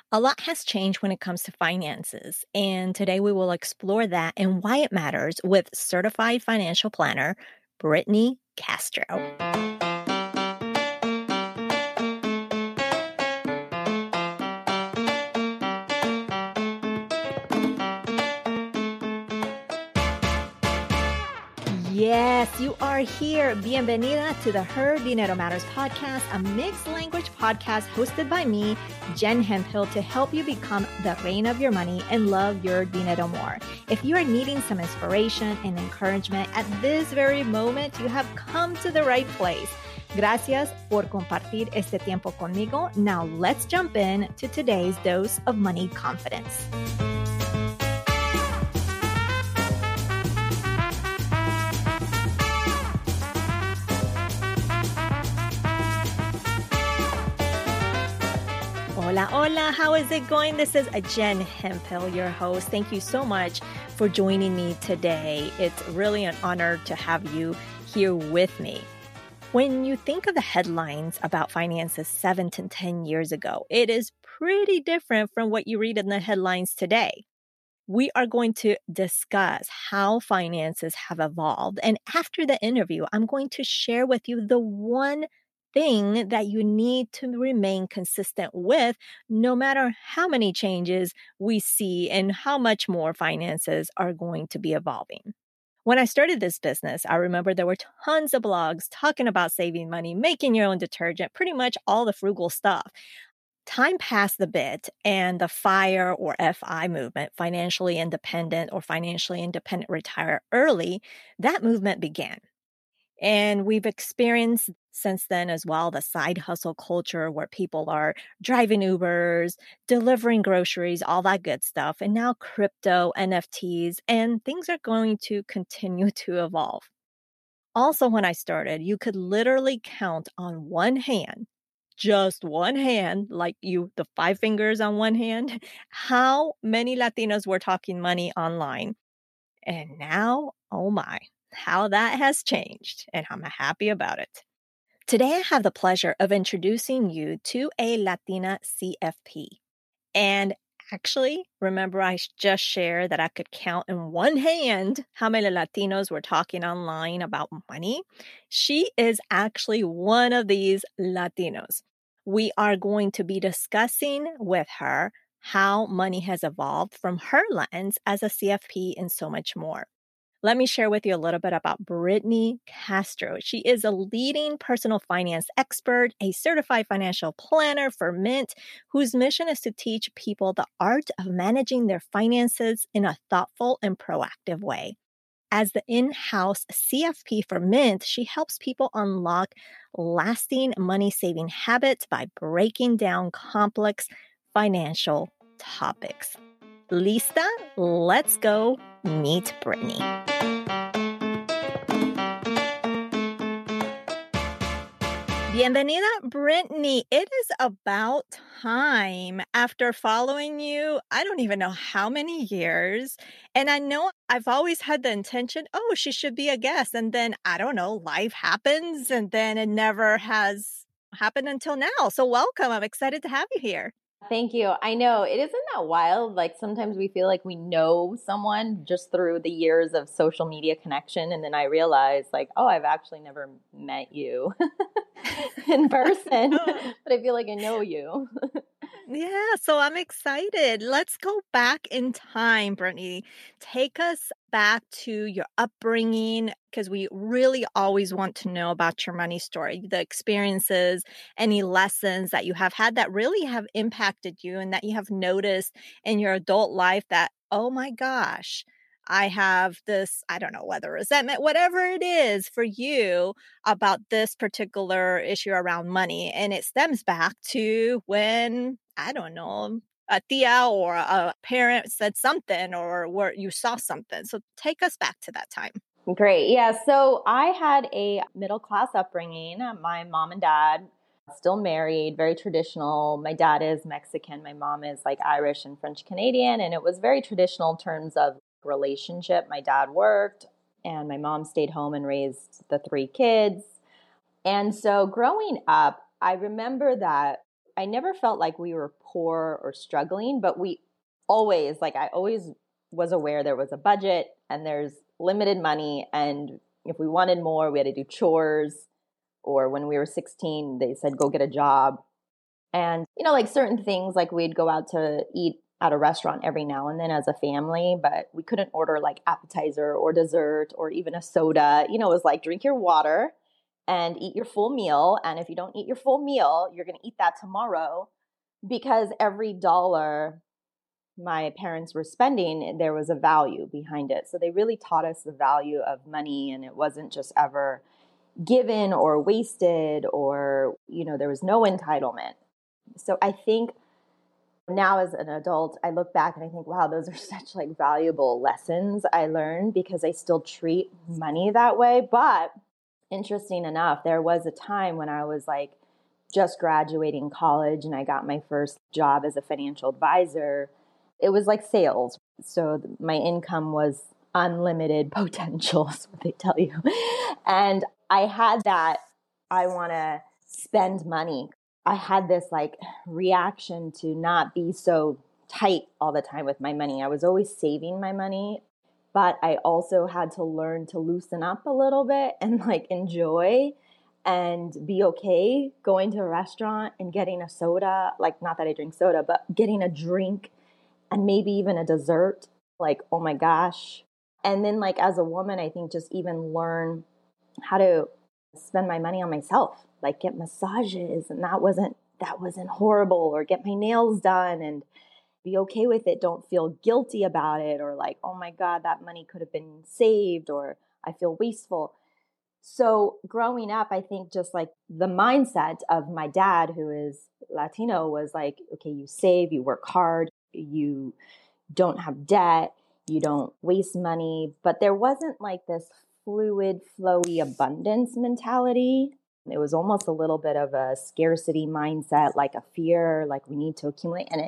A lot has changed when it comes to finances, and today we will explore that and why it matters with certified financial planner Brittany Castro. Yes, you are here. Bienvenida to the Her Dinero Matters podcast, a mixed language podcast hosted by me, Jen Hemphill, to help you become the reign of your money and love your dinero more. If you are needing some inspiration and encouragement at this very moment, you have come to the right place. Gracias por compartir este tiempo conmigo. Now let's jump in to today's dose of money confidence. Hola, hola. How is it going? This is Jen Hemphill, your host. Thank you so much for joining me today. It's really an honor to have you here with me. When you think of the headlines about finances 7 to 10 years ago, it is pretty different from what you read in the headlines today. We are going to discuss how finances have evolved. And after the interview, I'm going to share with you the one thing that you need to remain consistent with, no matter how many changes we see and how much more finances are going to be evolving. When I started this business, I remember there were tons of blogs talking about saving money, making your own detergent, pretty much all the frugal stuff. Time passed a bit, and the FIRE or FI movement, financially independent or financially independent retire early, that movement began. And we've experienced since then as well the side hustle culture where people are driving Ubers, delivering groceries, all that good stuff. And now crypto, NFTs, and things are going to continue to evolve. Also, when I started, you could literally count on one hand, just one hand, like the 5 fingers on one hand, how many Latinos were talking money online. And now, oh my, how that has changed, and I'm happy about it. Today, I have the pleasure of introducing you to a Latina CFP. And actually, remember I just shared that I could count in one hand how many Latinos were talking online about money? She is actually one of these Latinos. We are going to be discussing with her how money has evolved from her lens as a CFP and so much more. Let me share with you a little bit about Brittany Castro. She is a leading personal finance expert, a certified financial planner for Mint, whose mission is to teach people the art of managing their finances in a thoughtful and proactive way. As the in-house CFP for Mint, she helps people unlock lasting money-saving habits by breaking down complex financial topics. Lista, let's go meet Brittany. Bienvenida, Brittany. It is about time after following you, I don't even know how many years. And I know I've always had the intention, oh, she should be a guest. And then, I don't know, life happens and then it never has happened until now. So welcome. I'm excited to have you here. Thank you. I know it isn't that wild. Like sometimes we feel like we know someone just through the years of social media connection. And then I realize like, oh, I've actually never met you in person, but I feel like I know you. Yeah, so I'm excited. Let's go back in time, Brittany. Take us back to your upbringing because we really always want to know about your money story, the experiences, any lessons that you have had that really have impacted you and that you have noticed in your adult life that, oh my gosh, I have this, I don't know whether resentment, whatever it is for you about this particular issue around money. And it stems back to when, I don't know, a tia or a parent said something or where you saw something. So take us back to that time. Great. Yeah. So I had a middle class upbringing. My mom and dad still married, very traditional. My dad is Mexican. My mom is like Irish and French Canadian. And it was very traditional in terms of relationship. My dad worked and my mom stayed home and raised the 3 kids. And so growing up, I remember that I never felt like we were poor or struggling, but we always, like, I always was aware there was a budget and there's limited money. And if we wanted more, we had to do chores. Or when we were 16, they said, go get a job. And, like certain things, like we'd go out to eat at a restaurant every now and then as a family, but we couldn't order like appetizer or dessert or even a soda. It was like drink your water and eat your full meal. And if you don't eat your full meal, you're going to eat that tomorrow, because every dollar my parents were spending, there was a value behind it. So they really taught us the value of money, and it wasn't just ever given or wasted, or, there was no entitlement. So I think now as an adult, I look back and I think, wow, those are such like valuable lessons I learned, because I still treat money that way. But interesting enough, there was a time when I was like just graduating college and I got my first job as a financial advisor. It was like sales. So my income was unlimited potential, is what they tell you. And I had that, I want to spend money. I had this like reaction to not be so tight all the time with my money. I was always saving my money, but I also had to learn to loosen up a little bit and like enjoy and be okay going to a restaurant and getting a soda, like not that I drink soda, but getting a drink and maybe even a dessert, like, oh my gosh. And then like as a woman, I think just even learn how to spend my money on myself, like get massages, and that wasn't horrible, or get my nails done and be okay with it. Don't feel guilty about it, or like, oh my God, that money could have been saved, or I feel wasteful. So growing up, I think just like the mindset of my dad, who is Latino, was like, okay, you save, you work hard, you don't have debt, you don't waste money. But there wasn't like this fluid, flowy abundance mentality. It was almost a little bit of a scarcity mindset, like a fear, like we need to accumulate. And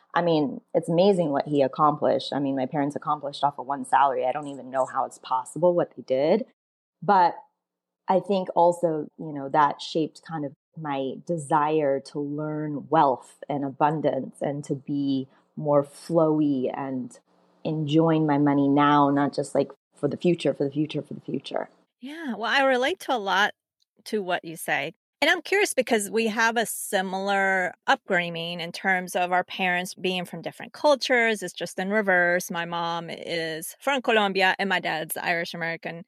it's amazing what he accomplished. My parents accomplished off of one salary. I don't even know how it's possible what they did. But I think also, that shaped kind of my desire to learn wealth and abundance and to be more flowy and enjoying my money now, not just like for the future, for the future, for the future. Yeah, well, I relate to a lot to what you say. And I'm curious because we have a similar upbringing in terms of our parents being from different cultures. It's just in reverse. My mom is from Colombia and my dad's Irish American.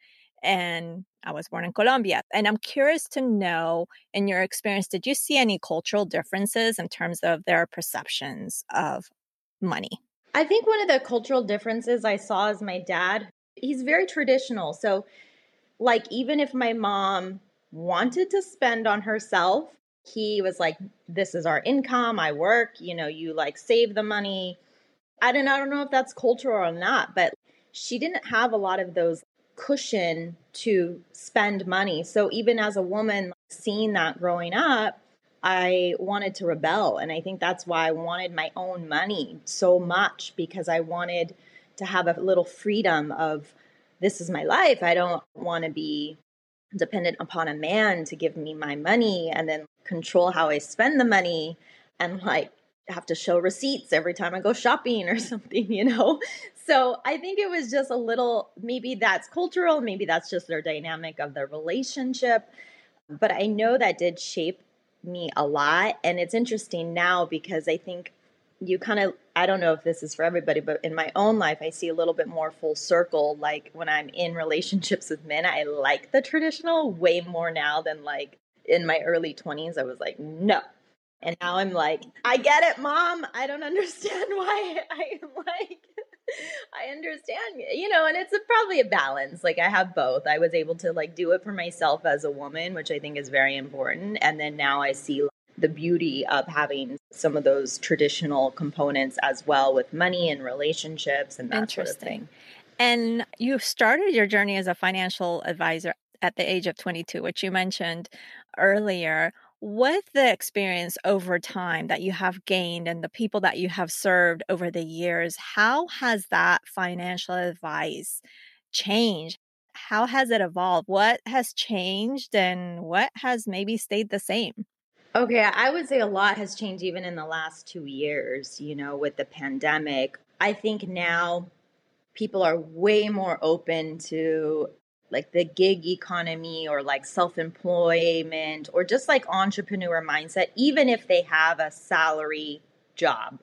And I was born in Colombia. And I'm curious to know, in your experience, did you see any cultural differences in terms of their perceptions of money? I think one of the cultural differences I saw is my dad. He's very traditional. So, like, even if my mom wanted to spend on herself, he was like, this is our income. I work, you like save the money. I don't know if that's cultural or not, but she didn't have a lot of those cushion to spend money. So even as a woman, seeing that growing up, I wanted to rebel. And I think that's why I wanted my own money so much, because I wanted to have a little freedom of, this is my life. I don't want to be dependent upon a man to give me my money and then control how I spend the money and like have to show receipts every time I go shopping or something. So I think it was just a little, maybe that's cultural, maybe that's just their dynamic of their relationship. But I know that did shape me a lot. And it's interesting now because I think you kind of, I don't know if this is for everybody, but in my own life, I see a little bit more full circle. Like when I'm in relationships with men, I like the traditional way more now than like in my early 20s. I was like, no. And now I'm like, I get it, Mom. I don't understand why I understand, and it's probably a balance. Like I have both. I was able to like do it for myself as a woman, which I think is very important. And then now I see the beauty of having some of those traditional components as well with money and relationships and that sort of thing. And you started your journey as a financial advisor at the age of 22, which you mentioned earlier. With the experience over time that you have gained and the people that you have served over the years, how has that financial advice changed? How has it evolved? What has changed and what has maybe stayed the same? Okay, I would say a lot has changed even in the last 2 years, with the pandemic. I think now people are way more open to like the gig economy or like self-employment or just like entrepreneur mindset, even if they have a salary job.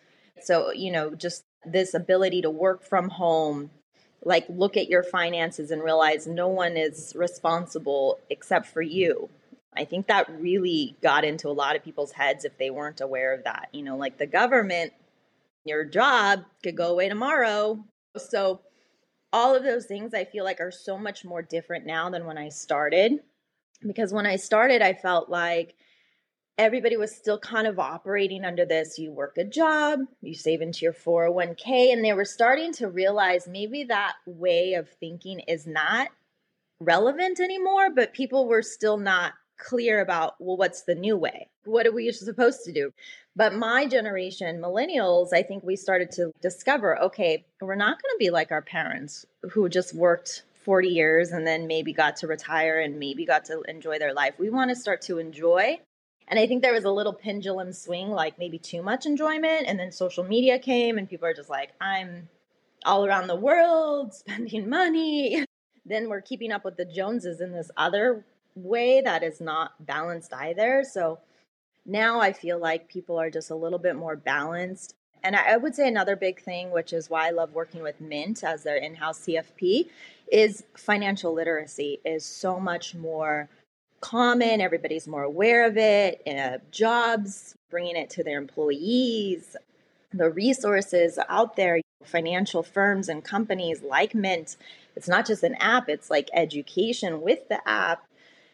So, just this ability to work from home, like look at your finances and realize no one is responsible except for you. I think that really got into a lot of people's heads if they weren't aware of that. Like the government, your job could go away tomorrow. So, all of those things I feel like are so much more different now than when I started. Because when I started, I felt like everybody was still kind of operating under this: you work a job, you save into your 401k, and they were starting to realize maybe that way of thinking is not relevant anymore, but people were still not clear about, well, what's the new way? What are we supposed to do? But my generation, millennials, I think we started to discover, okay, we're not going to be like our parents who just worked 40 years and then maybe got to retire and maybe got to enjoy their life. We want to start to enjoy. And I think there was a little pendulum swing, like maybe too much enjoyment. And then social media came and people are just like, I'm all around the world spending money. Then we're keeping up with the Joneses in this other way that is not balanced either. So now I feel like people are just a little bit more balanced. And I would say another big thing, which is why I love working with Mint as their in-house CFP, is financial literacy is so much more common. Everybody's more aware of it. Jobs, bringing it to their employees, the resources out there, financial firms and companies like Mint. It's not just an app, it's like education with the app.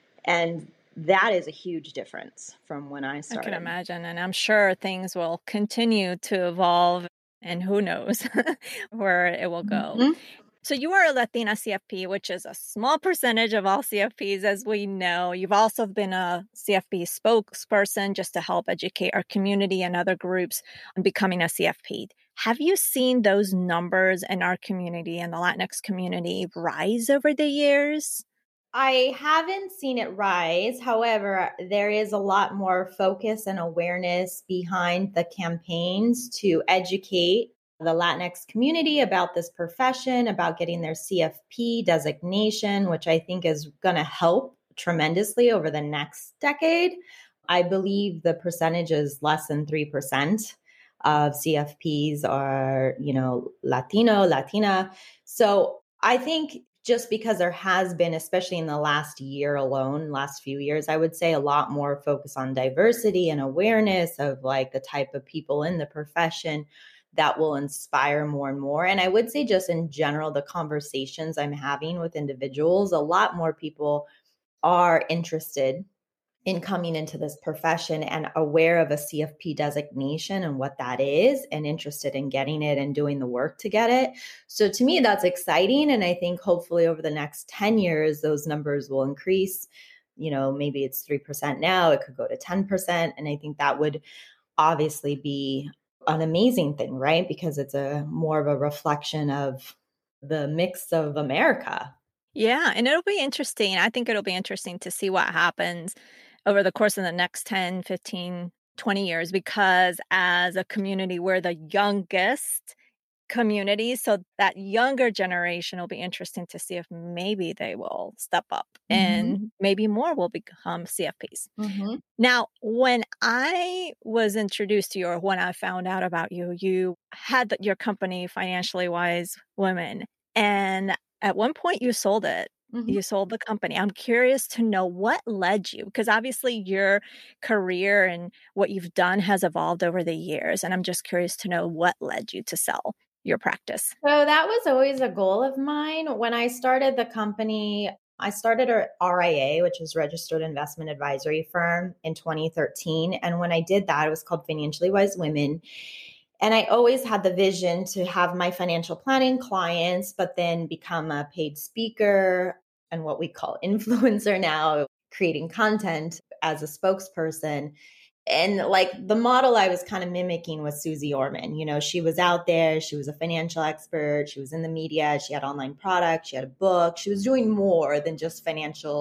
And that is a huge difference from when I started. I can imagine. And I'm sure things will continue to evolve, and who knows where it will go. Mm-hmm. So you are a Latina CFP, which is a small percentage of all CFPs, as we know. You've also been a CFP spokesperson just to help educate our community and other groups on becoming a CFP. Have you seen those numbers in our community and the Latinx community rise over the years? I haven't seen it rise. However, there is a lot more focus and awareness behind the campaigns to educate the Latinx community about this profession, about getting their CFP designation, which I think is going to help tremendously over the next decade. I believe the percentage is less than 3% of CFPs are, Latino, Latina. So I think just because there has been, especially in the last year alone, last few years, I would say a lot more focus on diversity and awareness of like the type of people in the profession that will inspire more and more. And I would say just in general, the conversations I'm having with individuals, a lot more people are interested in coming into this profession and aware of a CFP designation and what that is and interested in getting it and doing the work to get it. So to me, that's exciting. And I think hopefully over the next 10 years, those numbers will increase. Maybe it's 3% now, it could go to 10%. And I think that would obviously be an amazing thing, right? Because it's a more of a reflection of the mix of America. Yeah, and it'll be interesting. I think it'll be interesting to see what happens over the course of the next 10, 15, 20 years, because as a community, we're the youngest community. So that younger generation will be interesting to see if maybe they will step up and maybe more will become CFPs. Now, when I was introduced to you, or when I found out about you, you had your company, Financially Wise Women, and at one point you sold it. You sold the company. I'm curious to know what led you, because obviously your career and what you've done has evolved over the years. And I'm just curious to know what led you to sell your practice. So that was always a goal of mine. When I started the company, I started a RIA, which is Registered Investment Advisory Firm, in 2013. And when I did that, it was called Financially Wise Women. And I always had the vision to have my financial planning clients, but then become a paid speaker and what we call influencer now, creating content as a spokesperson. And like the model I was kind of mimicking was Susie Orman. She was out there. She was a financial expert. She was in the media. She had online products. She had a book. She was doing more than just financial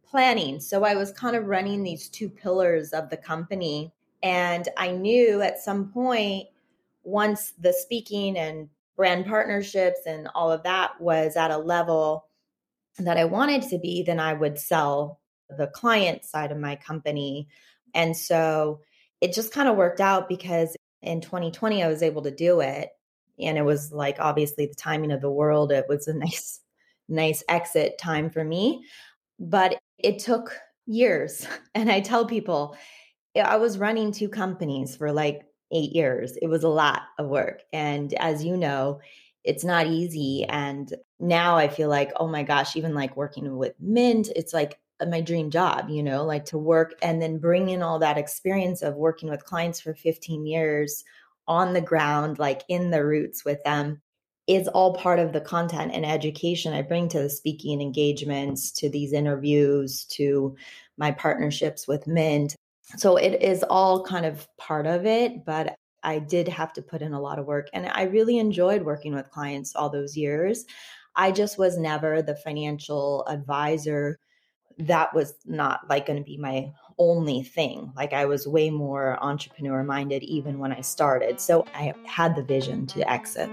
planning. So I was kind of running these two pillars of the company. And I knew at some point, once the speaking and brand partnerships and all of that was at a level that I wanted to be, then I would sell the client side of my company. And so it just kind of worked out because in 2020, I was able to do it. And it was like, obviously, the timing of the world, it was a nice exit time for me. But it took years. And I tell people, I was running two companies for like 8 years. It was a lot of work. And as you know, it's not easy. And now I feel like, oh my gosh, even like working with Mint, it's like my dream job, like to work and then bring in all that experience of working with clients for 15 years on the ground, like in the roots with them, is all part of the content and education I bring to the speaking engagements, to these interviews, to my partnerships with Mint. So it is all kind of part of it, but I did have to put in a lot of work. And I really enjoyed working with clients all those years. I just was never the financial advisor. That was not like going to be my only thing. Like I was way more entrepreneur minded even when I started. So I had the vision to exit.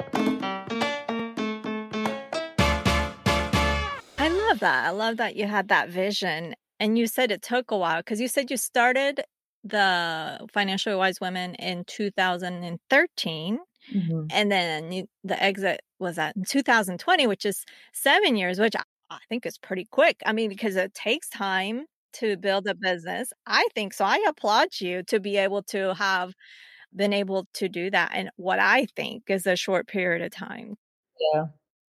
I love that. I love that you had that vision. And you said it took a while because you said you started the Financially Wise Women in 2013. Mm-hmm. And then the exit was at 2020, which is 7 years, which I think is pretty quick. I mean, because it takes time to build a business. I think so. I applaud you to be able to have been able to do that in what I think is a short period of time. Yeah.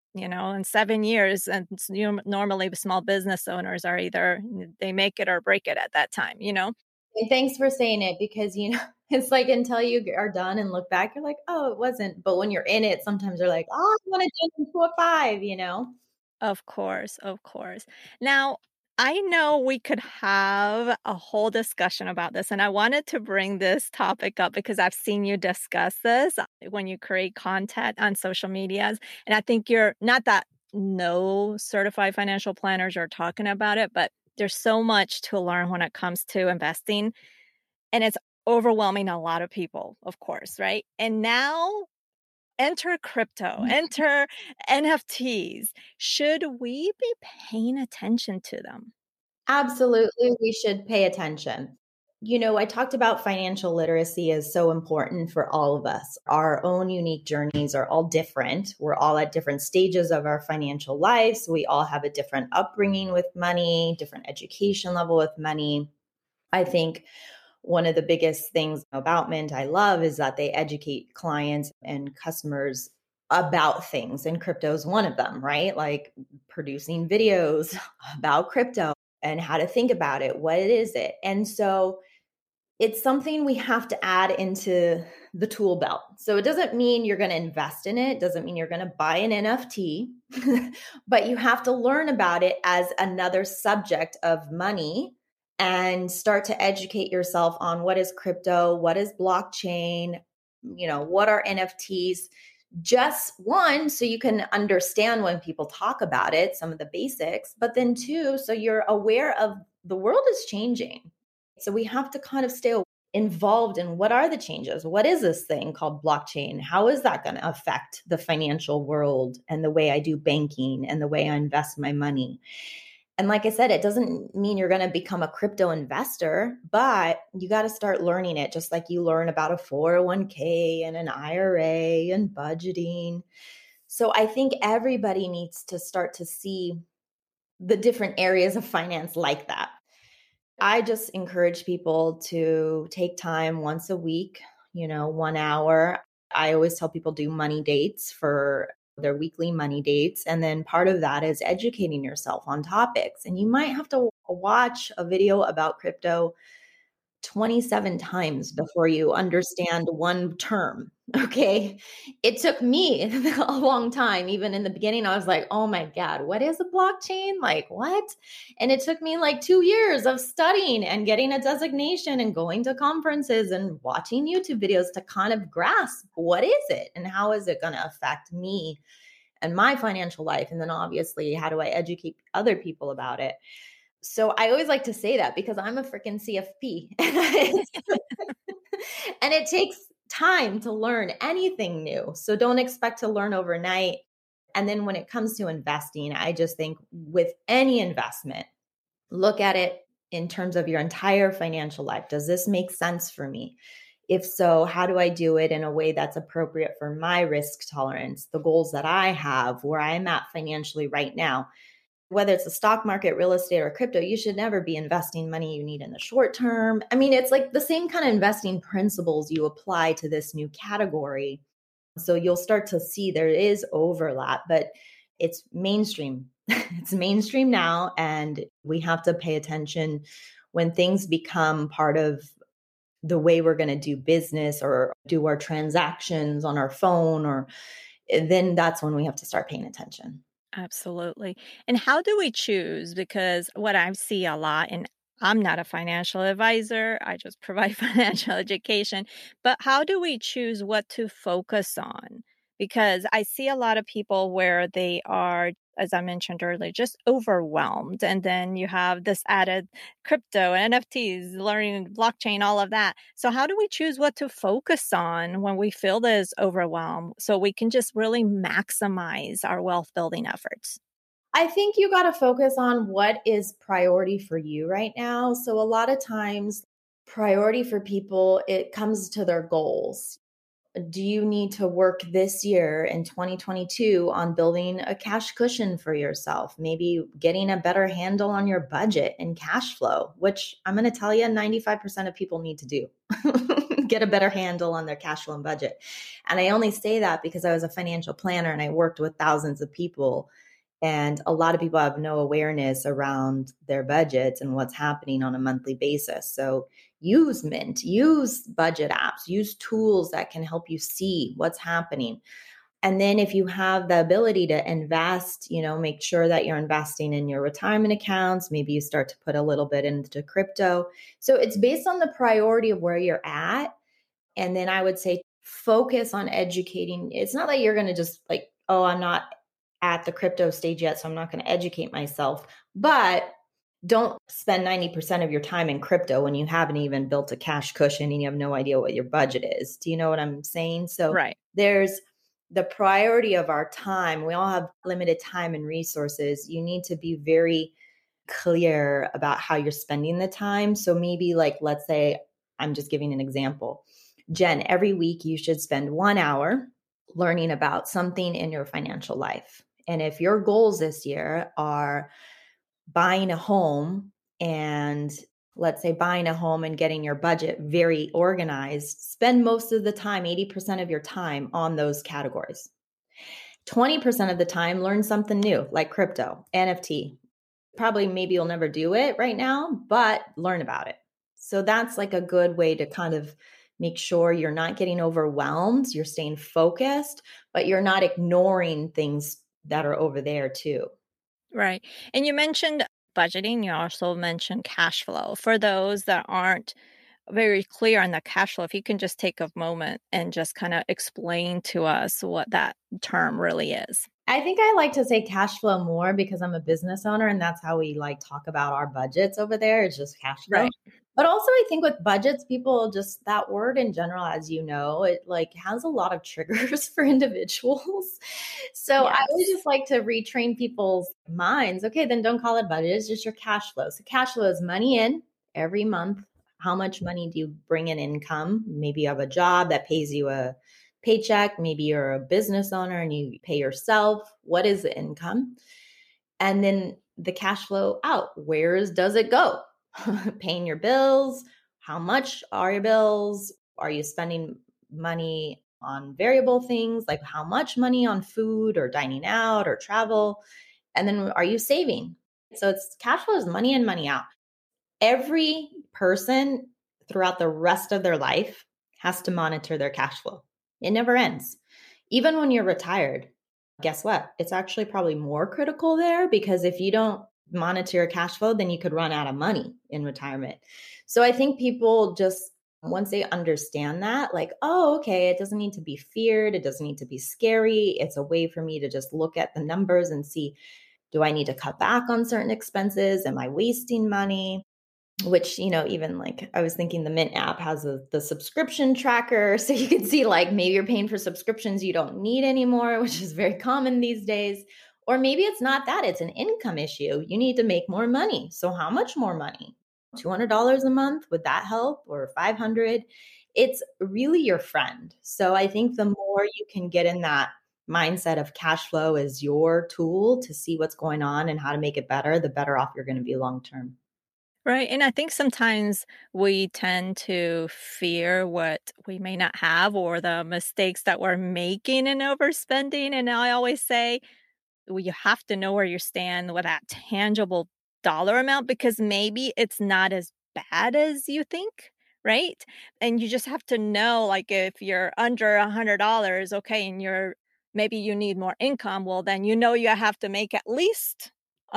In 7 years, and normally the small business owners are either they make it or break it at that time. And thanks for saying it because, it's like until you are done and look back, you're like, oh, it wasn't. But when you're in it, sometimes you're like, oh, I want to jump into a five. Of course, of course. Now, I know we could have a whole discussion about this, and I wanted to bring this topic up because I've seen you discuss this when you create content on social medias. And I think you're not that no certified financial planners are talking about it, but there's so much to learn when it comes to investing. And it's overwhelming a lot of people, of course, right? And now enter crypto, enter NFTs. Should we be paying attention to them? Absolutely. We should pay attention. I talked about financial literacy is so important for all of us. Our own unique journeys are all different. We're all at different stages of our financial lives. We all have a different upbringing with money, different education level with money. I think one of the biggest things about Mint I love is that they educate clients and customers about things, and crypto is one of them, right? Like producing videos about crypto and how to think about it. What is it? And so it's something we have to add into the tool belt. So it doesn't mean you're going to invest in it, doesn't mean you're going to buy an NFT, but you have to learn about it as another subject of money and start to educate yourself on what is crypto, what is blockchain, what are NFTs. Just one, so you can understand when people talk about it, some of the basics, but then two, so you're aware of the world is changing. So we have to kind of stay involved in what are the changes? What is this thing called blockchain? How is that going to affect the financial world and the way I do banking and the way I invest my money? And like I said, it doesn't mean you're going to become a crypto investor, but you got to start learning it just like you learn about a 401k and an IRA and budgeting. So I think everybody needs to start to see the different areas of finance like that. I just encourage people to take time once a week, 1 hour. I always tell people do money dates for their weekly money dates. And then part of that is educating yourself on topics. And you might have to watch a video about crypto 27 times before you understand one term. Okay. It took me a long time. Even in the beginning, I was like, oh my God, what is a blockchain? Like, what? And it took me like 2 years of studying and getting a designation and going to conferences and watching YouTube videos to kind of grasp what is it and how is it going to affect me and my financial life. And then obviously, how do I educate other people about it? So I always like to say that because I'm a freaking CFP. And it takes time to learn anything new. So don't expect to learn overnight. And then when it comes to investing, I just think with any investment, look at it in terms of your entire financial life. Does this make sense for me? If so, how do I do it in a way that's appropriate for my risk tolerance, the goals that I have, where I'm at financially right now? Whether it's the stock market, real estate, or crypto, you should never be investing money you need in the short term. I mean, it's like the same kind of investing principles you apply to this new category. So you'll start to see there is overlap, but it's mainstream. It's mainstream now, and we have to pay attention when things become part of the way we're going to do business or do our transactions on our phone, or then that's when we have to start paying attention. Absolutely. And how do we choose? Because what I see a lot, and I'm not a financial advisor, I just provide financial education, but how do we choose what to focus on? Because I see a lot of people where they are, as I mentioned earlier, just overwhelmed. And then you have this added crypto, NFTs, learning blockchain, all of that. So, how do we choose what to focus on when we feel this overwhelm so we can just really maximize our wealth building efforts? I think you got to focus on what is priority for you right now. So, a lot of times, priority for people, it comes to their goals. Do you need to work this year in 2022 on building a cash cushion for yourself? Maybe getting a better handle on your budget and cash flow, which I'm going to tell you 95% of people need to do. Get a better handle on their cash flow and budget. And I only say that because I was a financial planner and I worked with thousands of people. And a lot of people have no awareness around their budgets and what's happening on a monthly basis. So use Mint, use budget apps, use tools that can help you see what's happening. And then if you have the ability to invest, make sure that you're investing in your retirement accounts. Maybe you start to put a little bit into crypto. So it's based on the priority of where you're at. And then I would say focus on educating. It's not that you're going to just like, oh, I'm not at the crypto stage yet, so I'm not going to educate myself. But don't spend 90% of your time in crypto when you haven't even built a cash cushion and you have no idea what your budget is. Do you know what I'm saying? So Right. there's the priority of our time. We all have limited time and resources. You need to be very clear about how you're spending the time. So maybe like, let's say, I'm just giving an example. Jen, every week you should spend 1 hour learning about something in your financial life. And if your goals this year are buying a home, and let's say buying a home and getting your budget very organized, spend most of the time, 80% of your time on those categories. 20% of the time, learn something new like crypto, NFT. Probably maybe you'll never do it right now, but learn about it. So that's like a good way to kind of make sure you're not getting overwhelmed, you're staying focused, but you're not ignoring things that are over there too. Right. And you mentioned budgeting. You also mentioned cash flow. For those that aren't very clear on the cash flow, if you can just take a moment and just kind of explain to us what that term really is. I think I like to say cash flow more because I'm a business owner and that's how we like talk about our budgets over there. It's just cash flow. Right. But also I think with budgets, people just that word in general, as you know, it like has a lot of triggers for individuals. So I would Yes. just like to retrain people's minds. Okay, then don't call it budget. It's just your cash flow. So cash flow is money in every month. How much money do you bring in income? Maybe you have a job that pays you a paycheck. Maybe you're a business owner and you pay yourself. What is the income? And then the cash flow out. Where does it go? Paying your bills. How much are your bills? Are you spending money on variable things? Like how much money on food or dining out or travel? And then are you saving? So it's cash flow is money in, money out. Every person throughout the rest of their life has to monitor their cash flow. It never ends. Even when you're retired, guess what? It's actually probably more critical there because if you don't monitor your cash flow, then you could run out of money in retirement. So I think people just, once they understand that, like, oh, okay, it doesn't need to be feared. It doesn't need to be scary. It's a way for me to just look at the numbers and see Do I need to cut back on certain expenses? Am I wasting money? Which, even like I was thinking the Mint app has the subscription tracker. So you can see like maybe you're paying for subscriptions you don't need anymore, which is very common these days. Or maybe it's not that, it's an income issue. You need to make more money. So how much more money? $200 a month? Would that help? Or 500? It's really your friend. So I think the more you can get in that mindset of cash flow as your tool to see what's going on and how to make it better, the better off you're going to be long term. Right. And I think sometimes we tend to fear what we may not have or the mistakes that we're making in overspending. And I always say, well, you have to know where you stand with that tangible dollar amount because maybe it's not as bad as you think. Right. And you just have to know, like, if you're under $100, okay, and maybe you need more income, well, then you have to make at least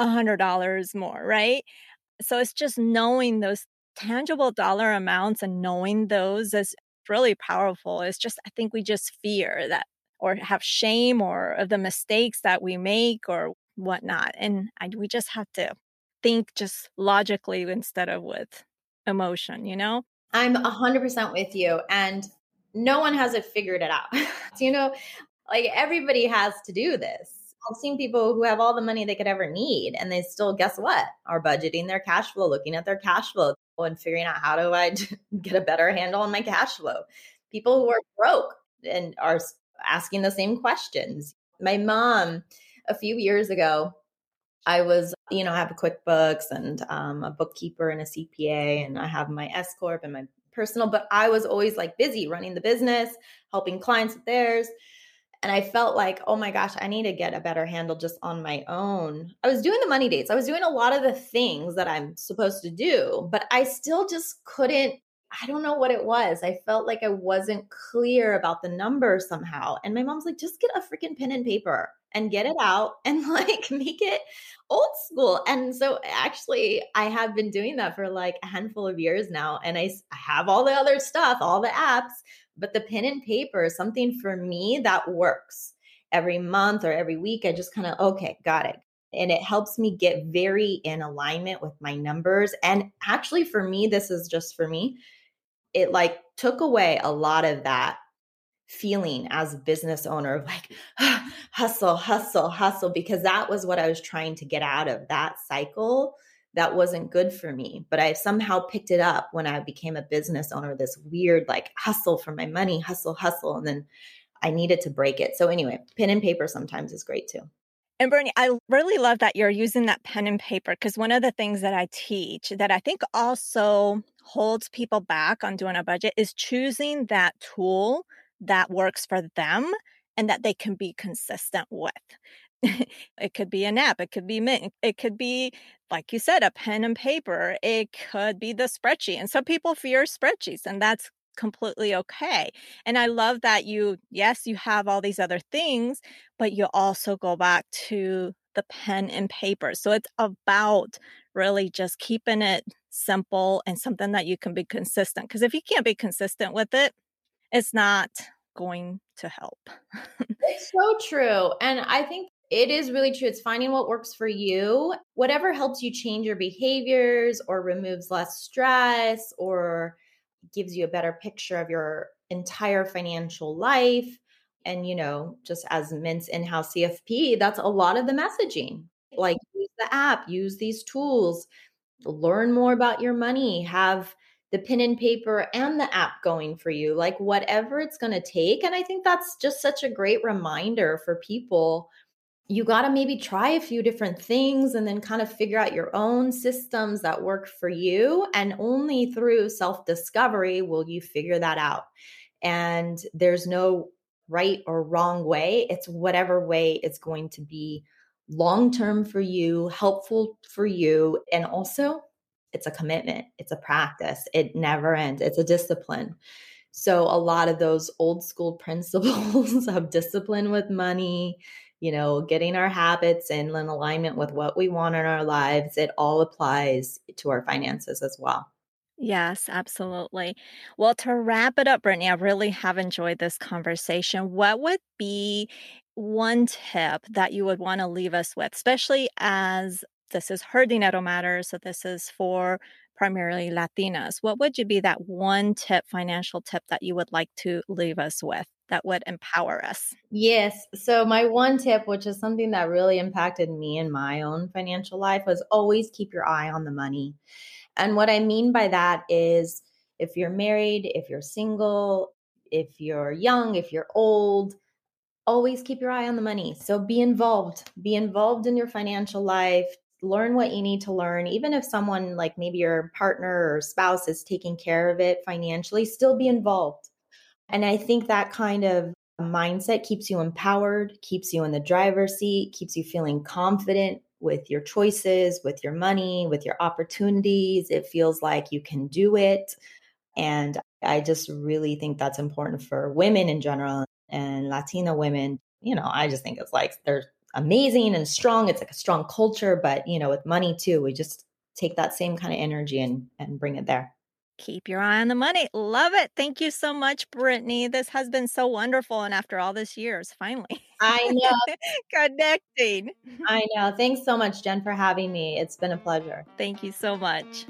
$100 more. Right. So it's just knowing those tangible dollar amounts and knowing those is really powerful. It's just, I think we just fear that or have shame or of the mistakes that we make or whatnot. And we just have to think just logically instead of with emotion, you know? I'm 100% with you. And no one has it figured it out. you know, like everybody has to do this. I've seen people who have all the money they could ever need, and they still, guess what, are budgeting their cash flow, looking at their cash flow, and figuring out how do I get a better handle on my cash flow. People who are broke and are asking the same questions. My mom, a few years ago, I was, I have a QuickBooks and a bookkeeper and a CPA, and I have my S Corp and my personal, but I was always like busy running the business, helping clients with theirs. And I felt like, oh my gosh, I need to get a better handle just on my own. I was doing the money dates. I was doing a lot of the things that I'm supposed to do, but I still just couldn't. I don't know what it was. I felt like I wasn't clear about the numbers somehow. And my mom's like, just get a freaking pen and paper and get it out and like make it old school. And so actually, I have been doing that for like a handful of years now. And I have all the other stuff, all the apps, but the pen and paper is something for me that works every month or every week. I just kind of, okay, got it. And it helps me get very in alignment with my numbers. And actually, for me, this is just for me, it like took away a lot of that feeling as a business owner of like hustle, hustle, hustle, because that was what I was trying to get out of that cycle. That wasn't good for me, but I somehow picked it up when I became a business owner, this weird like hustle for my money, hustle, hustle. And then I needed to break it. So anyway, pen and paper sometimes is great too. And Bernie, I really love that you're using that pen and paper because one of the things that I teach that I think also holds people back on doing a budget is choosing that tool that works for them and that they can be consistent with. It could be an app, it could be Mint, it could be, like you said, a pen and paper, it could be the spreadsheet. And some people fear spreadsheets, and that's completely okay. And I love that yes, you have all these other things, but you also go back to the pen and paper. So it's about really just keeping it simple and something that you can be consistent. Because if you can't be consistent with it, it's not going to help. It's so true. And I think it is really true. It's finding what works for you, whatever helps you change your behaviors or removes less stress or gives you a better picture of your entire financial life. And, just as Mint's in-house CFP, that's a lot of the messaging. Like use the app, use these tools, learn more about your money, have the pen and paper and the app going for you, like whatever it's going to take. And I think that's just such a great reminder for people. You got to maybe try a few different things and then kind of figure out your own systems that work for you. And only through self discovery will you figure that out. And there's no right or wrong way. It's whatever way it's going to be long term for you, helpful for you. And also, it's a commitment, it's a practice, it never ends, it's a discipline. So, a lot of those old school principles of discipline with money, getting our habits in alignment with what we want in our lives, it all applies to our finances as well. Yes, absolutely. Well, to wrap it up, Brittany, I really have enjoyed this conversation. What would be one tip that you would want to leave us with, especially as this is Her Dinero Matters, so this is for primarily Latinas? What would you be that one tip, financial tip that you would like to leave us with that would empower us? Yes. So my one tip, which is something that really impacted me in my own financial life, was always keep your eye on the money. And what I mean by that is if you're married, if you're single, if you're young, if you're old, always keep your eye on the money. So be involved. Be involved in your financial life. Learn what you need to learn. Even if someone like maybe your partner or spouse is taking care of it financially, still be involved. And I think that kind of mindset keeps you empowered, keeps you in the driver's seat, keeps you feeling confident with your choices, with your money, with your opportunities. It feels like you can do it. And I just really think that's important for women in general and Latina women. I just think it's like they're amazing and strong. It's like a strong culture, but with money too, we just take that same kind of energy and bring it there. Keep your eye on the money. Love it. Thank you so much, Brittany. This has been so wonderful. And after all these years, finally I know. connecting. I know. Thanks so much, Jen, for having me. It's been a pleasure. Thank you so much.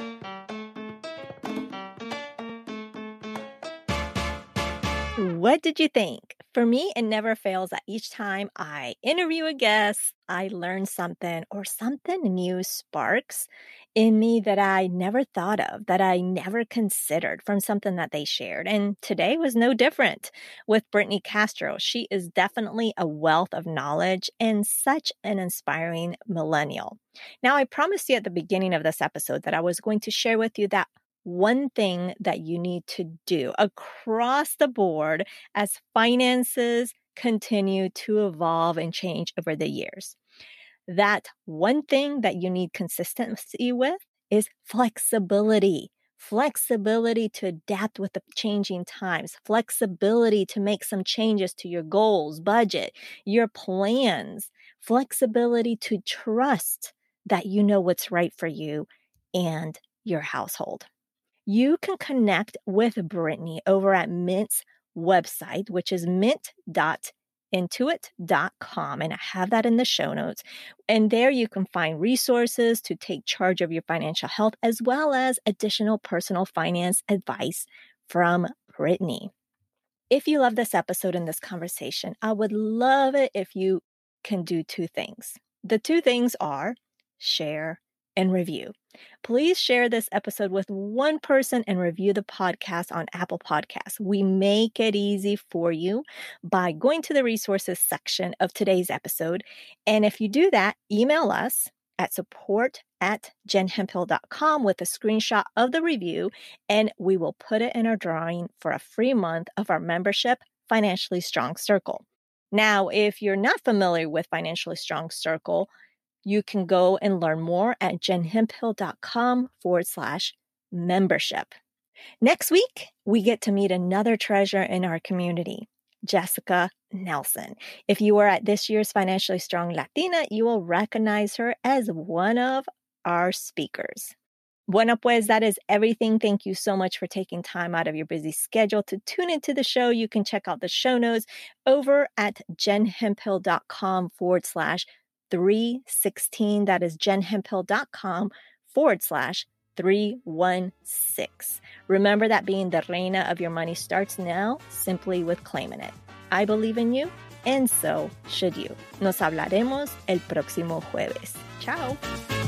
What did you think? For me, it never fails that each time I interview a guest, I learn something or something new sparks in me that I never thought of, that I never considered from something that they shared. And today was no different with Brittany Castro. She is definitely a wealth of knowledge and such an inspiring millennial. Now, I promised you at the beginning of this episode that I was going to share with you that one thing that you need to do across the board as finances continue to evolve and change over the years. That one thing that you need consistency with is flexibility. Flexibility to adapt with the changing times, flexibility to make some changes to your goals, budget, your plans, flexibility to trust that you know what's right for you and your household. You can connect with Brittany over at Mint's website, which is mint.intuit.com. And I have that in the show notes. And there you can find resources to take charge of your financial health, as well as additional personal finance advice from Brittany. If you love this episode and this conversation, I would love it if you can do two things. The two things are share and review. Please share this episode with one person and review the podcast on Apple Podcasts. We make it easy for you by going to the resources section of today's episode. And if you do that, email us at support@jenhemphill.com with a screenshot of the review, and we will put it in our drawing for a free month of our membership, Financially Strong Circle. Now, if you're not familiar with Financially Strong Circle, you can go and learn more at jenhemphill.com/membership. Next week, we get to meet another treasure in our community, Jessica Nelson. If you were at this year's Financially Strong Latina, you will recognize her as one of our speakers. Bueno, pues that is everything. Thank you so much for taking time out of your busy schedule to tune into the show. You can check out the show notes over at jenhemphill.com/316. That is jenhemphill.com/316. Remember that being the reina of your money starts now, simply with claiming it. I believe in you, and so should you. Nos hablaremos el próximo jueves. Ciao.